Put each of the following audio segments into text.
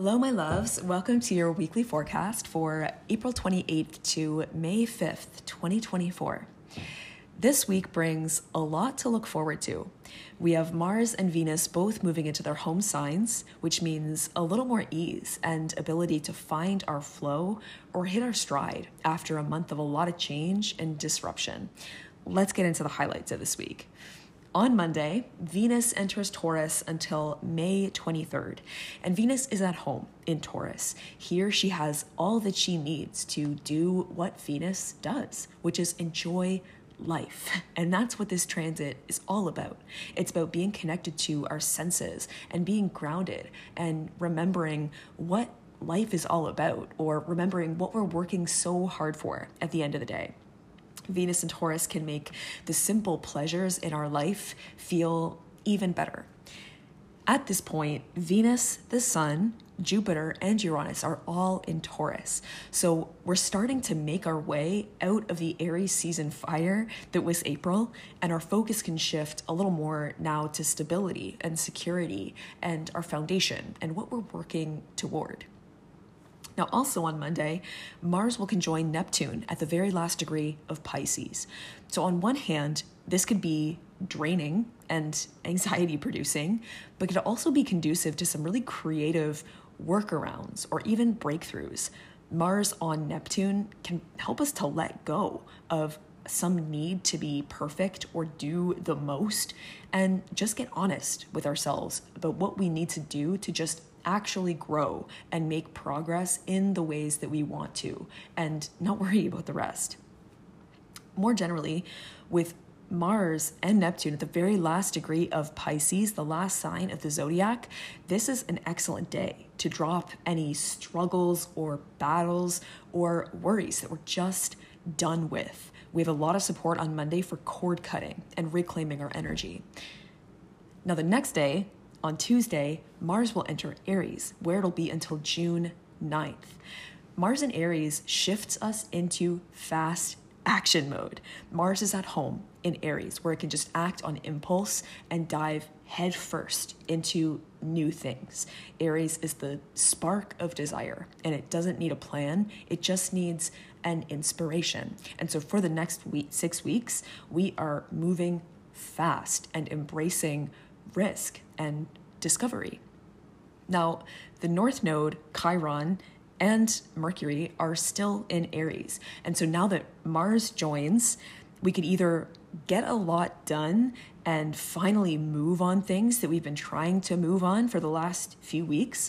Hello, my loves. Welcome to your weekly forecast for April 28th to May 5th, 2024. This week brings a lot to look forward to. We have Mars and Venus both moving into their home signs, which means a little more ease and ability to find our flow or hit our stride after a month of a lot of change and disruption. Let's get into the highlights of this week. On Monday, Venus enters Taurus until May 23rd, and Venus is at home in Taurus. Here she has all that she needs to do what Venus does, which is enjoy life. And that's what this transit is all about. It's about being connected to our senses and being grounded and remembering what life is all about, or remembering what we're working so hard for at the end of the day. Venus and Taurus can make the simple pleasures in our life feel even better. At this point, Venus, the Sun, Jupiter, and Uranus are all in Taurus. So we're starting to make our way out of the Aries season fire that was April, and our focus can shift a little more now to stability and security and our foundation and what we're working toward. Now, also on Monday, Mars will conjoin Neptune at the very last degree of Pisces. So on one hand, this could be draining and anxiety producing, but could also be conducive to some really creative workarounds or even breakthroughs. Mars on Neptune can help us to let go of some need to be perfect or do the most and just get honest with ourselves about what we need to do to just actually grow and make progress in the ways that we want to and not worry about the rest. More generally, with Mars and Neptune at the very last degree of Pisces, the last sign of the zodiac, this is an excellent day to drop any struggles or battles or worries that we're just done with. We have a lot of support on Monday for cord cutting and reclaiming our energy. Now, the next day, on Tuesday, Mars will enter Aries, where it'll be until June 9th. Mars in Aries shifts us into fast action mode. Mars is at home in Aries, where it can just act on impulse and dive headfirst into new things. Aries is the spark of desire, and it doesn't need a plan. It just needs an inspiration. And so for the next 6 weeks, we are moving fast and embracing risk and discovery. Now, the North Node, Chiron, and Mercury are still in Aries. And so now that Mars joins, we could either get a lot done and finally move on things that we've been trying to move on for the last few weeks,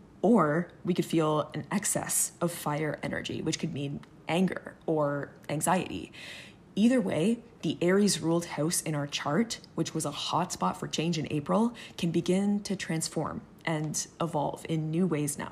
or we could feel an excess of fire energy, which could mean anger or anxiety. Either way, the Aries-ruled house in our chart, which was a hotspot for change in April, can begin to transform and evolve in new ways now.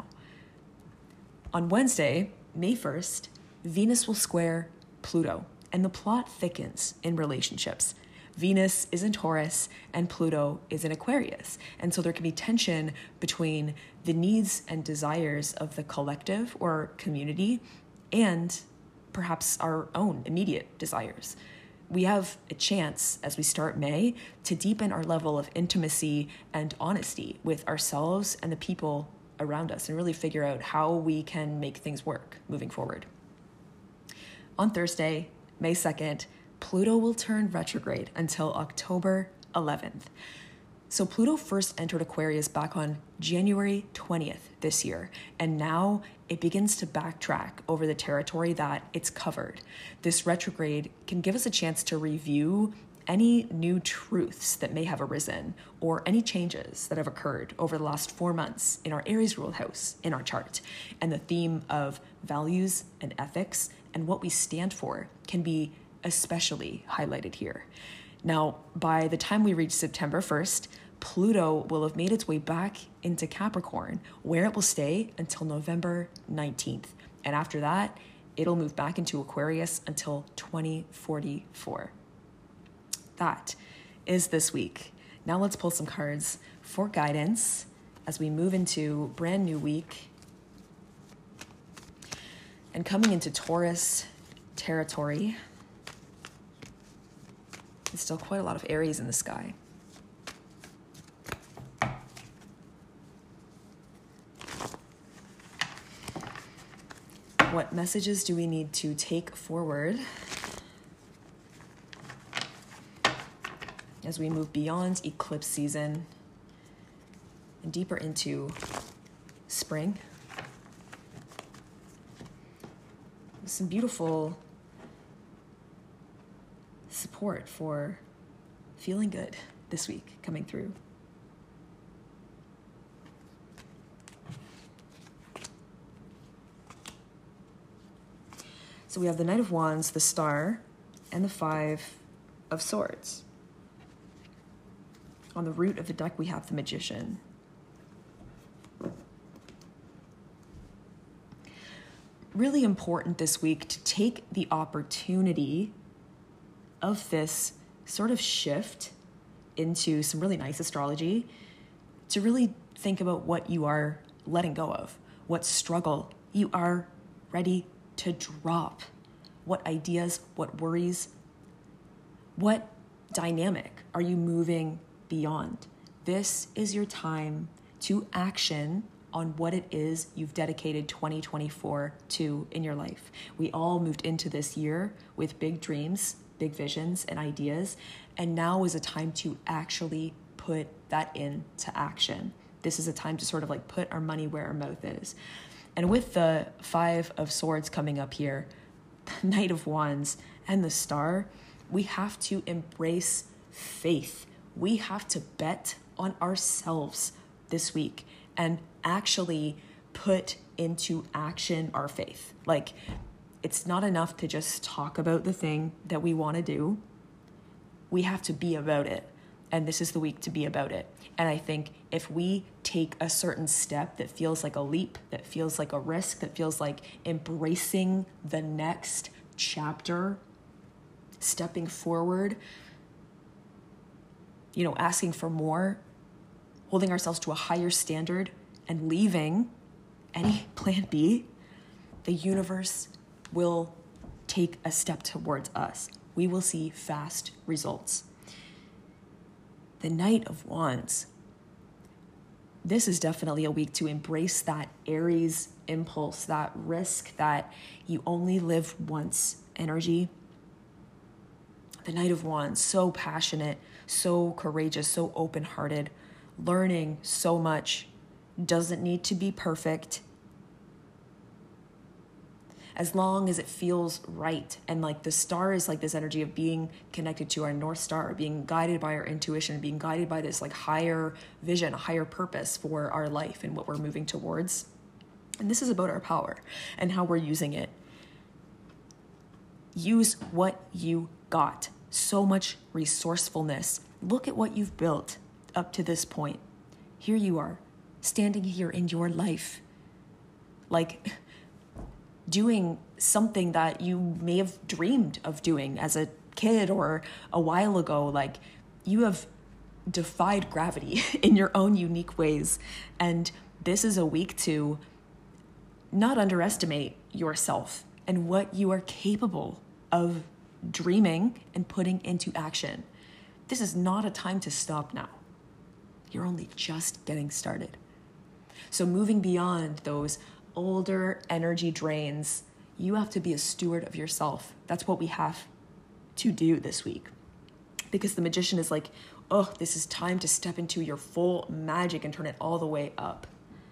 On Wednesday, May 1st, Venus will square Pluto, and the plot thickens in relationships. Venus is in Taurus and Pluto is in Aquarius, and so there can be tension between the needs and desires of the collective or community and perhaps our own immediate desires. We have a chance as we start May to deepen our level of intimacy and honesty with ourselves and the people around us and really figure out how we can make things work moving forward. On Thursday, May 2nd, Pluto will turn retrograde until October 11th. So Pluto first entered Aquarius back on January 20th this year, and now it begins to backtrack over the territory that it's covered. This retrograde can give us a chance to review any new truths that may have arisen or any changes that have occurred over the last 4 months in our Aries ruled house in our chart. And the theme of values and ethics and what we stand for can be especially highlighted here. Now, by the time we reach September 1st, Pluto will have made its way back into Capricorn, where it will stay until November 19th. And after that, it'll move back into Aquarius until 2044. That is this week. Now let's pull some cards for guidance as we move into brand new week and coming into Taurus territory. There's still quite a lot of Aries in the sky. What messages do we need to take forward as we move beyond eclipse season and deeper into spring? Some beautiful support for feeling good this week coming through. So we have the Knight of Wands, the Star, and the Five of Swords. On the root of the deck, we have the Magician. Really important this week to take the opportunity of this sort of shift into some really nice astrology to really think about what you are letting go of, what struggle you are ready to drop, what ideas, what worries, what dynamic are you moving beyond. This is your time to action on what it is you've dedicated 2024 to in your life. We all moved into this year with big dreams, big visions and ideas, and now is a time to actually put that into action. This is a time to sort of like put our money where our mouth is. And with the Five of Swords coming up here, the Knight of Wands and the Star, we have to embrace faith. We have to bet on ourselves this week and actually put into action our faith. Like, it's not enough to just talk about the thing that we want to do. We have to be about it. And this is the week to be about it. And I think if we take a certain step that feels like a leap, that feels like a risk, that feels like embracing the next chapter, stepping forward, asking for more, holding ourselves to a higher standard, and leaving any plan B, the universe will take a step towards us. We will see fast results. The Knight of Wands. This is definitely a week to embrace that Aries impulse, that risk, that you only live once energy. The Knight of Wands, so passionate, so courageous, so open-hearted, learning so much, doesn't need to be perfect. As long as it feels right. And like the Star is like this energy of being connected to our North Star, being guided by our intuition, being guided by this like higher vision, a higher purpose for our life and what we're moving towards. And this is about our power and how we're using it. Use what you got. So much resourcefulness. Look at what you've built up to this point. Here you are, standing here in your life, like doing something that you may have dreamed of doing as a kid or a while ago. Like, you have defied gravity in your own unique ways. And this is a week to not underestimate yourself and what you are capable of dreaming and putting into action. This is not a time to stop now. You're only just getting started. So moving beyond those older energy drains, you have to be a steward of yourself. That's what we have to do this week. Because the Magician is like, oh, this is time to step into your full magic and turn it all the way up.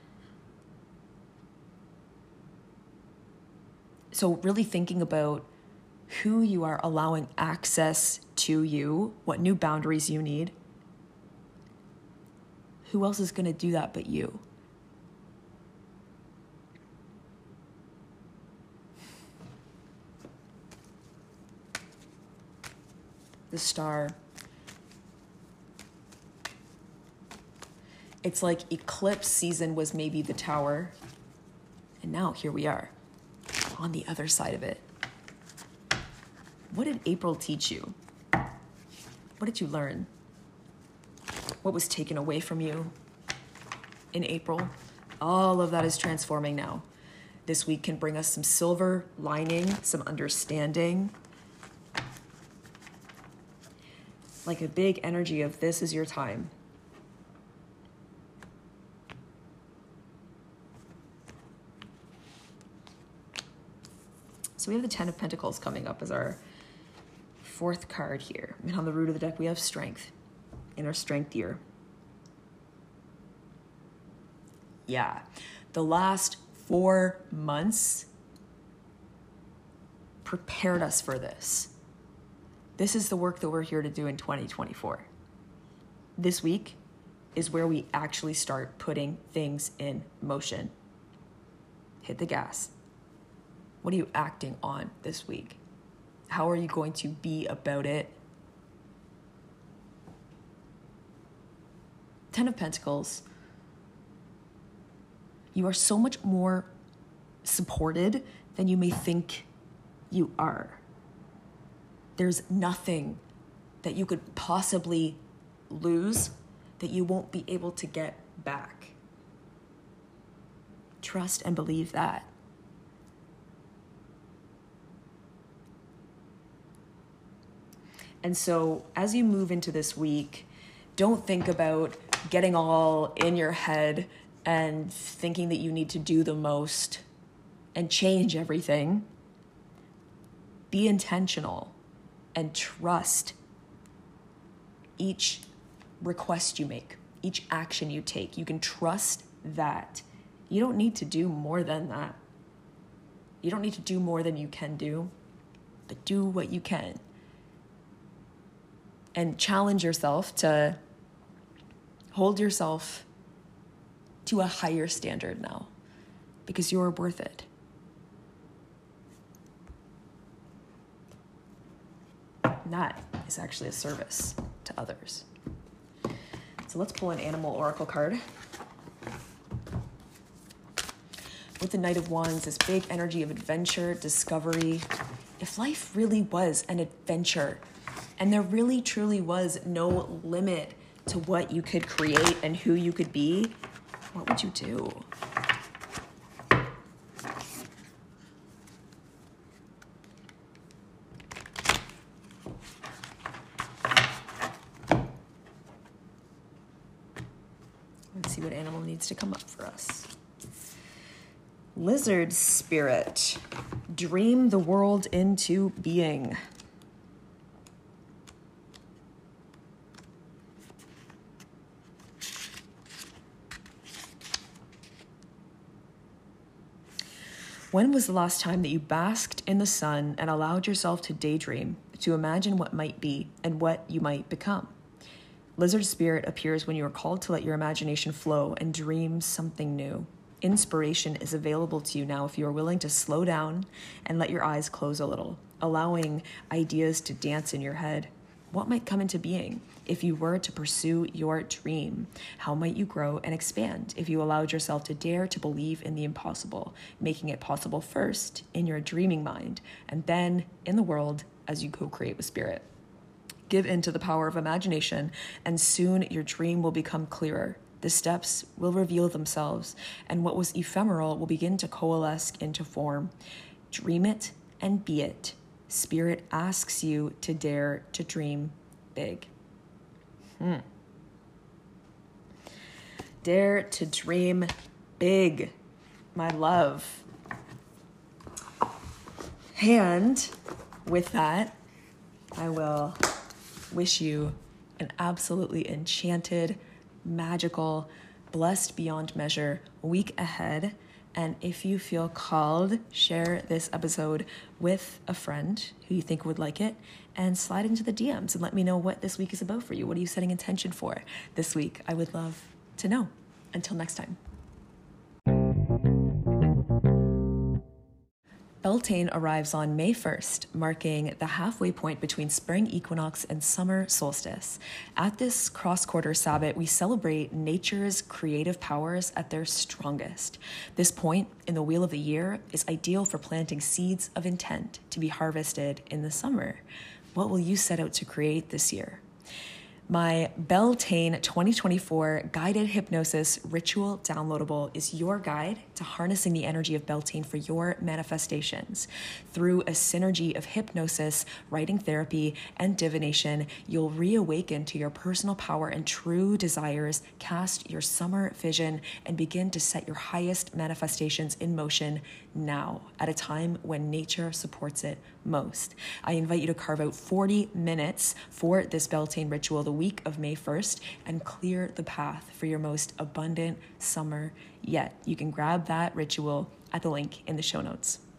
So really thinking about who you are allowing access to you, what new boundaries you need. Who else is going to do that but you? The Star. It's like eclipse season was maybe the Tower, and now here we are on the other side of it. What did April teach you? What did you learn? What was taken away from you in April? All of that is transforming now. This week can bring us some silver lining, some understanding. Like a big energy of this is your time. So we have the Ten of Pentacles coming up as our fourth card here. And on the root of the deck, we have Strength in our Strength year. Yeah, the last 4 months prepared us for this. This is the work that we're here to do in 2024. This week is where we actually start putting things in motion. Hit the gas. What are you acting on this week? How are you going to be about it? Ten of Pentacles. You are so much more supported than you may think you are. There's nothing that you could possibly lose that you won't be able to get back. Trust and believe that. And so as you move into this week, don't think about getting all in your head and thinking that you need to do the most and change everything. Be intentional and trust each request you make, each action you take. You can trust that. You don't need to do more than that. You don't need to do more than you can do, but do what you can. And challenge yourself to hold yourself to a higher standard now, because you're worth it. And that is actually a service to others. So let's pull an animal oracle card. With the Knight of Wands, this big energy of adventure, discovery. If life really was an adventure, and there really truly was no limit to what you could create and who you could be, what would you do? Let's see what animal needs to come up for us. Lizard spirit, dream the world into being. When was the last time that you basked in the sun and allowed yourself to daydream, to imagine what might be and what you might become? Lizard spirit appears when you are called to let your imagination flow and dream something new. Inspiration is available to you now if you are willing to slow down and let your eyes close a little, allowing ideas to dance in your head. What might come into being if you were to pursue your dream? How might you grow and expand if you allowed yourself to dare to believe in the impossible, making it possible first in your dreaming mind and then in the world as you co-create with spirit? Give in to the power of imagination, and soon your dream will become clearer. The steps will reveal themselves, and what was ephemeral will begin to coalesce into form. Dream it and be it. Spirit asks you to dare to dream big. Dare to dream big, my love. And with that, I will wish you an absolutely enchanted, magical, blessed beyond measure week ahead. And if you feel called, share this episode with a friend who you think would like it and slide into the DMs and let me know what this week is about for you. What are you setting intention for this week? I would love to know. Until next time. Beltane arrives on May 1st, marking the halfway point between spring equinox and summer solstice. At this cross-quarter Sabbath, we celebrate nature's creative powers at their strongest. This point in the wheel of the year is ideal for planting seeds of intent to be harvested in the summer. What will you set out to create this year? My Beltane 2024 Guided Hypnosis Ritual Downloadable is your guide to harnessing the energy of Beltane for your manifestations. Through a synergy of hypnosis, writing therapy, and divination, you'll reawaken to your personal power and true desires, cast your summer vision, and begin to set your highest manifestations in motion now, at a time when nature supports it most. I invite you to carve out 40 minutes for this Beltane ritual the week of May 1st and clear the path for your most abundant summer yet. You can grab that ritual at the link in the show notes.